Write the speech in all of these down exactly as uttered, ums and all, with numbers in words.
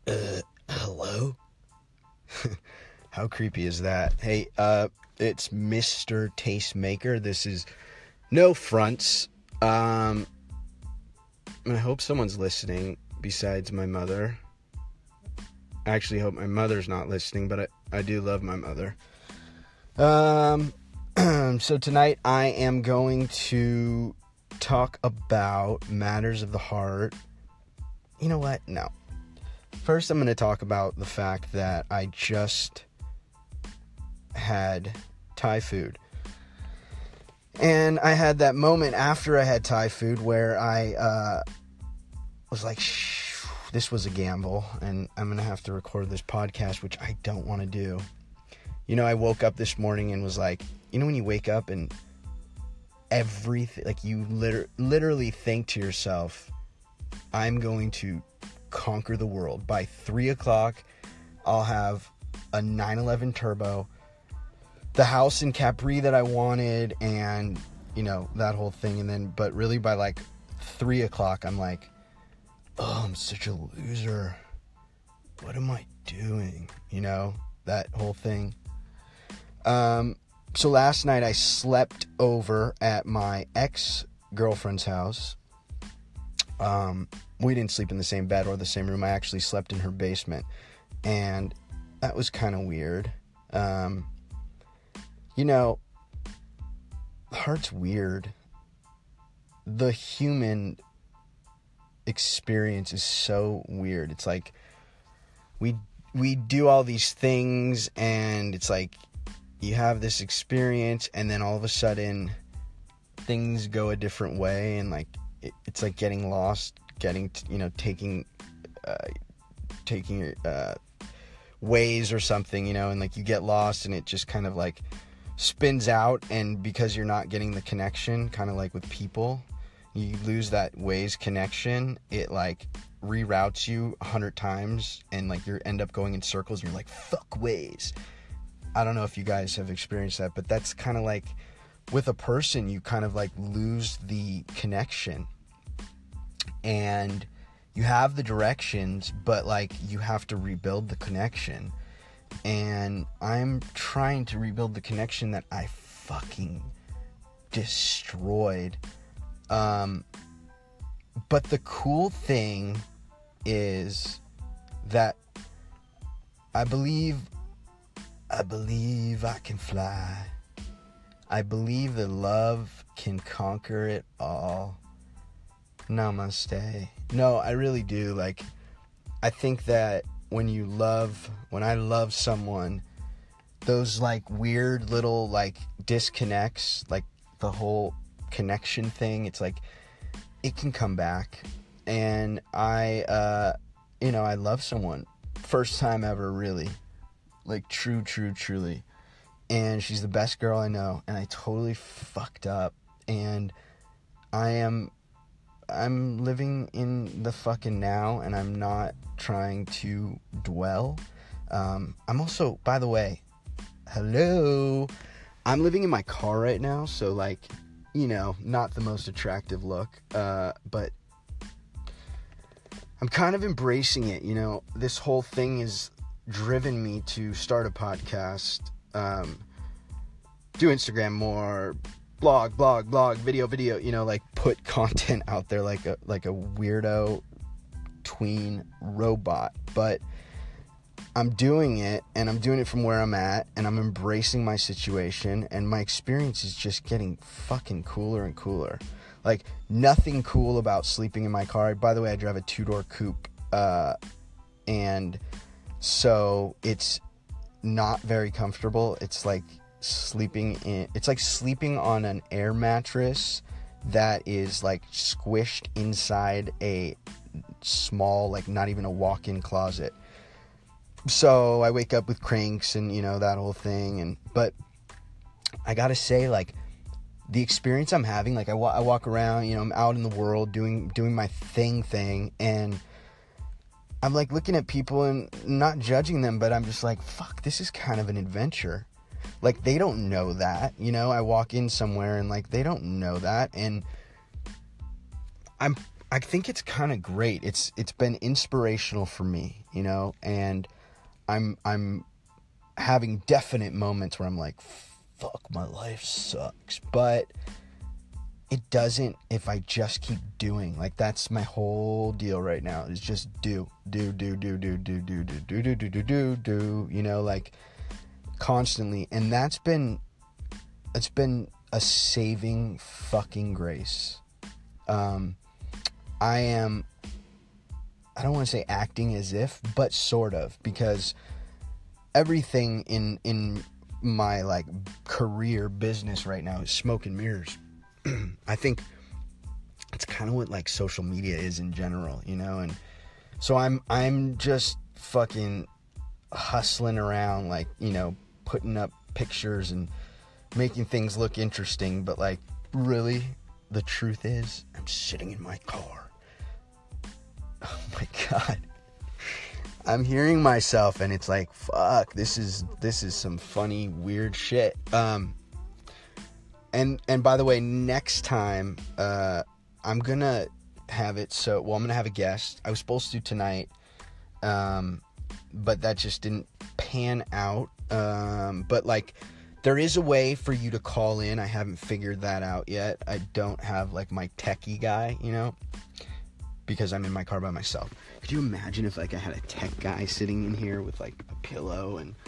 Uh, hello? How creepy is that? Hey, uh, it's Mister Tastemaker. This is no fronts. Um, I hope someone's listening besides my mother. I actually hope my mother's not listening, but I, I do love my mother. Um, so tonight I am going to talk about matters of the heart. You know what? No. First, I'm going to talk about the fact that I just had Thai food. And I had that moment after I had Thai food where I uh, was like, shh, this was a gamble, and I'm going to have to record this podcast, which I don't want to do. You know, I woke up this morning and was like, you know when you wake up and everything, like you liter- literally think to yourself, I'm going to conquer the world. By three o'clock, I'll have a nine eleven Turbo, the house in Capri that I wanted, and, you know, that whole thing. And then, but really by like three o'clock, I'm like, oh, I'm such a loser. What am I doing? You know, that whole thing. Um, so last night I slept over at my ex-girlfriend's house. Um, we didn't sleep in the same bed or the same room. I actually slept in her basement, and that was kind of weird. Um, you know, the heart's weird. The human experience is so weird. It's like we we do all these things, and it's like you have this experience, and then all of a sudden things go a different way, and like it, it's like getting lost, getting t- you know taking uh, taking your uh, ways or something, you know, and like you get lost, and it just kind of like spins out, and because you're not getting the connection, kind of like with people, you lose that Waze connection. It like reroutes you a hundred times, and like you end up going in circles, and you're like, fuck Waze. I don't know if you guys have experienced that, but that's kind of like with a person, you kind of like lose the connection, and you have the directions, but like you have to rebuild the connection. And I'm trying to rebuild the connection that I fucking destroyed. Um, but the cool thing is that I believe, I believe I can fly. I believe that love can conquer it all. Namaste. No, I really do. Like, I think that when you love, when I love someone, those like weird little like disconnects, like the whole connection thing, it's like it can come back. And I, uh, you know, I love someone. First time ever, really. Like, true, true, truly. And she's the best girl I know, and I totally fucked up. And I am, I'm living in the fucking now, and I'm not trying to dwell. Um, I'm also, by the way, hello, I'm living in my car right now, so like, you know, not the most attractive look, uh, but I'm kind of embracing it, you know. This whole thing has driven me to start a podcast, um, do Instagram more, blog, blog, blog, video, video, you know, like put content out there like a like a weirdo tween robot. But I'm doing it, and I'm doing it from where I'm at, and I'm embracing my situation, and my experience is just getting fucking cooler and cooler. Like, nothing cool about sleeping in my car. By the way, I drive a two-door coupe, uh, and so it's not very comfortable. It's like sleeping in, it's like sleeping on an air mattress that is like squished inside a small, like not even a walk-in closet. So I wake up with cranks and, you know, that whole thing. And, but I gotta say, like, the experience I'm having, like I, wa- I walk around, you know, I'm out in the world doing, doing my thing thing. And I'm like looking at people and not judging them, but I'm just like, fuck, this is kind of an adventure. Like, they don't know that, you know. I walk in somewhere and like they don't know that, and I'm I think it's kind of great. It's it's been inspirational for me, you know, and I'm I'm having definite moments where I'm like, fuck, my life sucks. But it doesn't if I just keep doing. Like, that's my whole deal right now, is just do, do, do, do, do, do, do, do, do, do, do, do, do, do, you know, like, constantly. And that's been, it's been a saving fucking grace. Um, I am, I don't want to say acting as if, but sort of, because everything in, in my, like, career business right now is smoke and mirrors. I think it's kind of what, like, social media is in general, you know, and so I'm, I'm just fucking hustling around, like, you know, putting up pictures and making things look interesting, but, like, really, the truth is, I'm sitting in my car. Oh my God. I'm hearing myself, and it's like, fuck, this is, this is some funny, weird shit. Um, And and by the way, next time, uh, I'm going to have it so... Well, I'm going to have a guest. I was supposed to tonight, um, but that just didn't pan out. Um, but, like, there is a way for you to call in. I haven't figured that out yet. I don't have, like, my techie guy, you know, because I'm in my car by myself. Could you imagine if, like, I had a tech guy sitting in here with, like, a pillow and...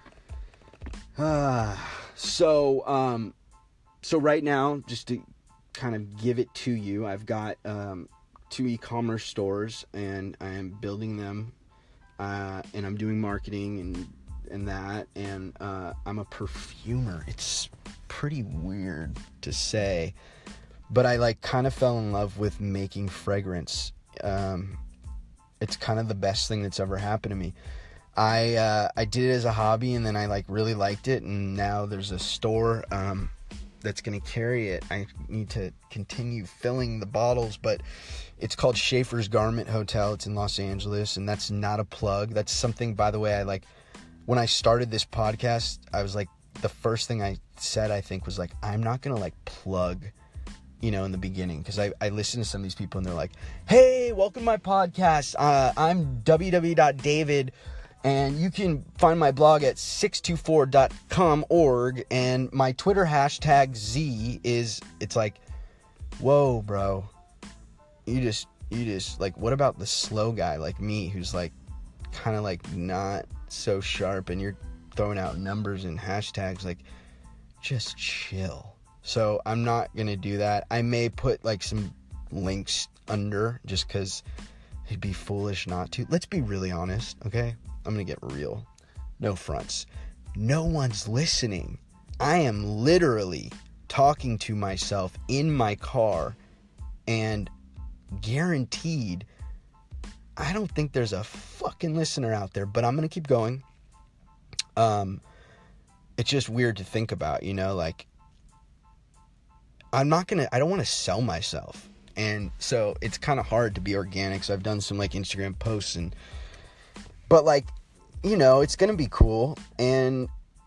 Uh, so, um... So right now, just to kind of give it to you, I've got um, two e-commerce stores, and I am building them, uh, and I'm doing marketing and and that, and uh, I'm a perfumer. It's pretty weird to say, but I like kind of fell in love with making fragrance. Um, it's kind of the best thing that's ever happened to me. I uh, I did it as a hobby, and then I like really liked it, and now there's a store. Um, that's going to carry it. I need to continue filling the bottles, but it's called Schaefer's Garment Hotel. It's in Los Angeles, and that's not a plug. That's something, by the way, I like, when I started this podcast, I was like, the first thing I said, I think, was like, I'm not going to like plug, you know, in the beginning, because I, I listen to some of these people, and they're like, hey, welcome to my podcast. Uh, I'm w w w dot david And you can find my blog at six two four dot com org. And my Twitter hashtag Z is, it's like, whoa, bro. You just, you just, like, what about the slow guy like me who's, like, kind of, like, not so sharp, and you're throwing out numbers and hashtags? Like, just chill. So I'm not going to do that. I may put, like, some links under just because it'd be foolish not to. Let's be really honest, okay? I'm going to get real. No fronts. No one's listening. I am literally talking to myself in my car, and guaranteed, I don't think there's a fucking listener out there, but I'm going to keep going. Um, it's just weird to think about, you know, like, I'm not going to, I don't want to sell myself. And so it's kind of hard to be organic. So I've done some, like, Instagram posts, and but, like, you know, it's going to be cool. And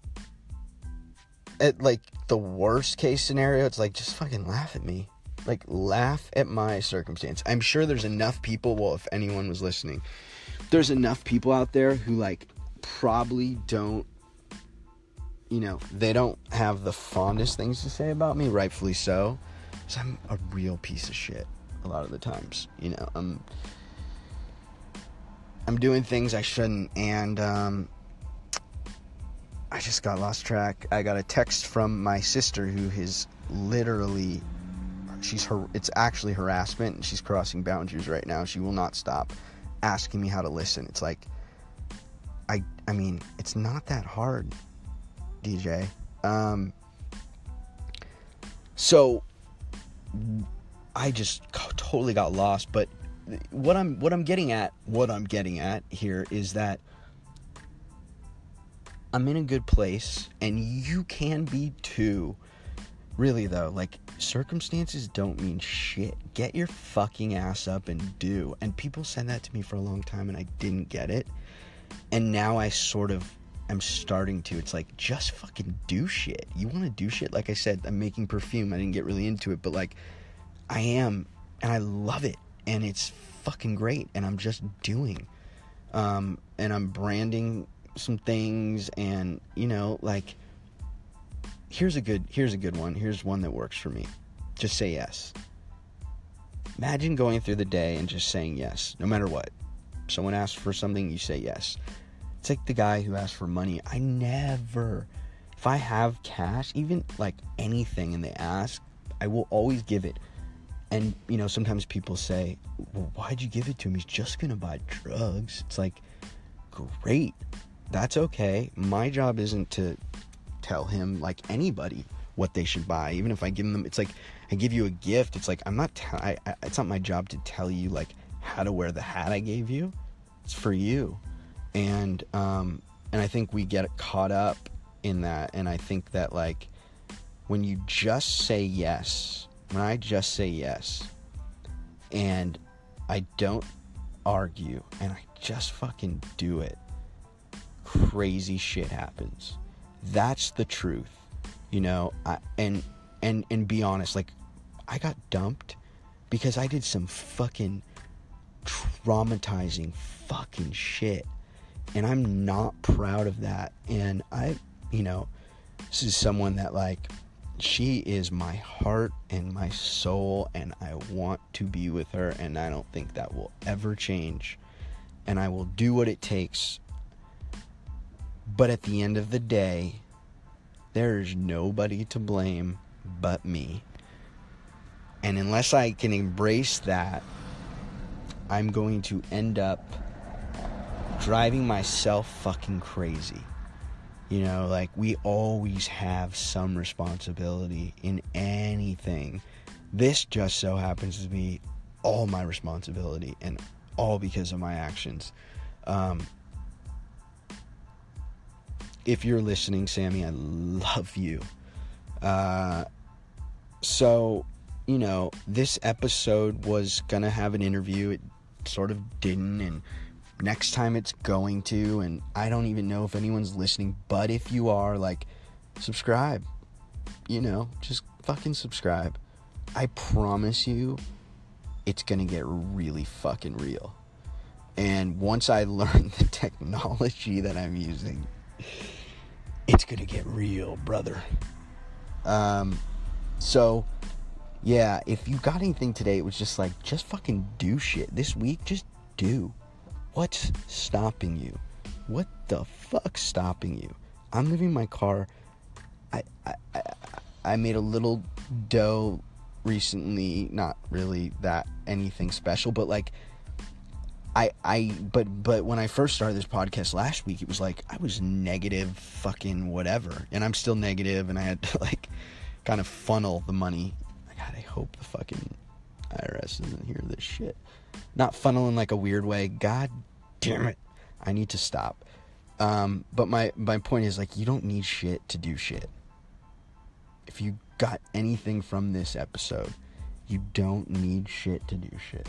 at, like, the worst case scenario, it's like, just fucking laugh at me. Like, laugh at my circumstance. I'm sure there's enough people, well, if anyone was listening, there's enough people out there who, like, probably don't, you know, they don't have the fondest things to say about me, rightfully so. Because I'm a real piece of shit a lot of the times, you know. I'm... I'm doing things I shouldn't, and um, I just got lost track. I got a text from my sister who is literally, she's her. It's actually harassment, and she's crossing boundaries right now. She will not stop asking me how to listen. It's like, I, I mean, it's not that hard, D J. Um, so I just totally got lost, but. What I'm what I'm getting at, what I'm getting at here is that I'm in a good place, and you can be too. Really though, like, circumstances don't mean shit. Get your fucking ass up and do. And people said that to me for a long time, and I didn't get it. And now I sort of am starting to. It's like, just fucking do shit. You want to do shit? Like I said, I'm making perfume. I didn't get really into it, but, like, I am, and I love it. and it's fucking great, and I'm just doing, um, and I'm branding some things, and, you know, like, here's a good, here's a good one, here's one that works for me. Just say yes. Imagine going through the day and just saying yes, no matter what. Someone asks for something, you say yes. It's like the guy who asked for money. I never, if I have cash, even like anything, and they ask, I will always give it. And, you know, sometimes people say, well, why'd you give it to him? He's just going to buy drugs. It's like, great. That's okay. My job isn't to tell him, like anybody, what they should buy. Even if I give them, it's like, I give you a gift. It's like, I'm not, t- I, I, it's not my job to tell you, like, how to wear the hat I gave you. It's for you. And, um, and I think we get caught up in that. And I think that, like, when you just say yes, when I just say yes, and I don't argue, and I just fucking do it, crazy shit happens. That's the truth, you know. I, and and and be honest, like, I got dumped because I did some fucking traumatizing fucking shit, and I'm not proud of that. And I, you know, this is someone that, like, she is my heart and my soul, and I want to be with her, and I don't think that will ever change, and I will do what it takes. But at the end of the day, there's nobody to blame but me. And unless I can embrace that, I'm going to end up driving myself fucking crazy. You know, like, we always have some responsibility in anything. This just so happens to be all my responsibility, and all because of my actions. Um, if you're listening, Sammy, I love you. Uh, so, you know, this episode was gonna have an interview. It sort of didn't, and next time it's going to, and I don't even know if anyone's listening, but if you are, like, subscribe. You know, just fucking subscribe. I promise you, it's gonna get really fucking real. And once I learn the technology that I'm using, it's gonna get real, brother. Um, so, yeah, if you got anything today, it was just like, just fucking do shit. This week, just do. What's stopping you? What the fuck's stopping you? I'm living in my car. I, I, I, I made a little dough recently. Not really that anything special, but like, I, I, but, but when I first started this podcast last week, it was like, I was negative fucking whatever. And I'm still negative, and I had to, like, kind of funnel the money. God, I hope the fucking I R S doesn't hear this shit. Not funnel in like a weird way. God damn it. I need to stop. Um, but my, my point is, like, you don't need shit to do shit. If you got anything from this episode, you don't need shit to do shit.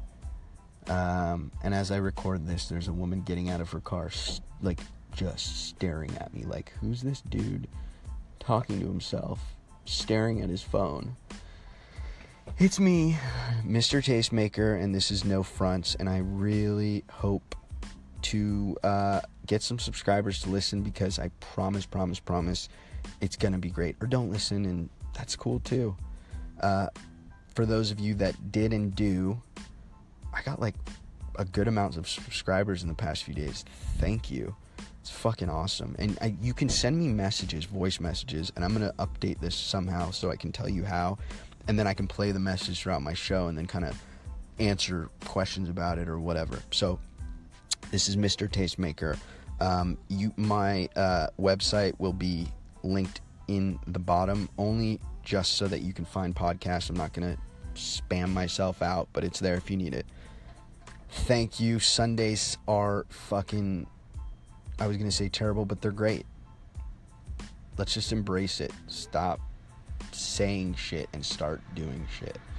Um, and as I record this, there's a woman getting out of her car, like, just staring at me. Like, who's this dude talking to himself, staring at his phone? It's me, Mister Tastemaker, and this is No Fronts, and I really hope to uh, get some subscribers to listen, because I promise, promise, promise, it's gonna be great. Or don't listen, and that's cool too. Uh, for those of you that did and do, I got like a good amount of subscribers in the past few days. Thank you. It's fucking awesome. And I, you can send me messages, voice messages, and I'm gonna update this somehow so I can tell you how. And then I can play the message throughout my show and then kind of answer questions about it or whatever. So this is Mister Tastemaker. Um, you, my uh, website will be linked in the bottom, only just so that you can find podcasts. I'm not going to spam myself out, but it's there if you need it. Thank you. Sundays are fucking, I was going to say terrible, but they're great. Let's just embrace it. Stop saying shit and start doing shit.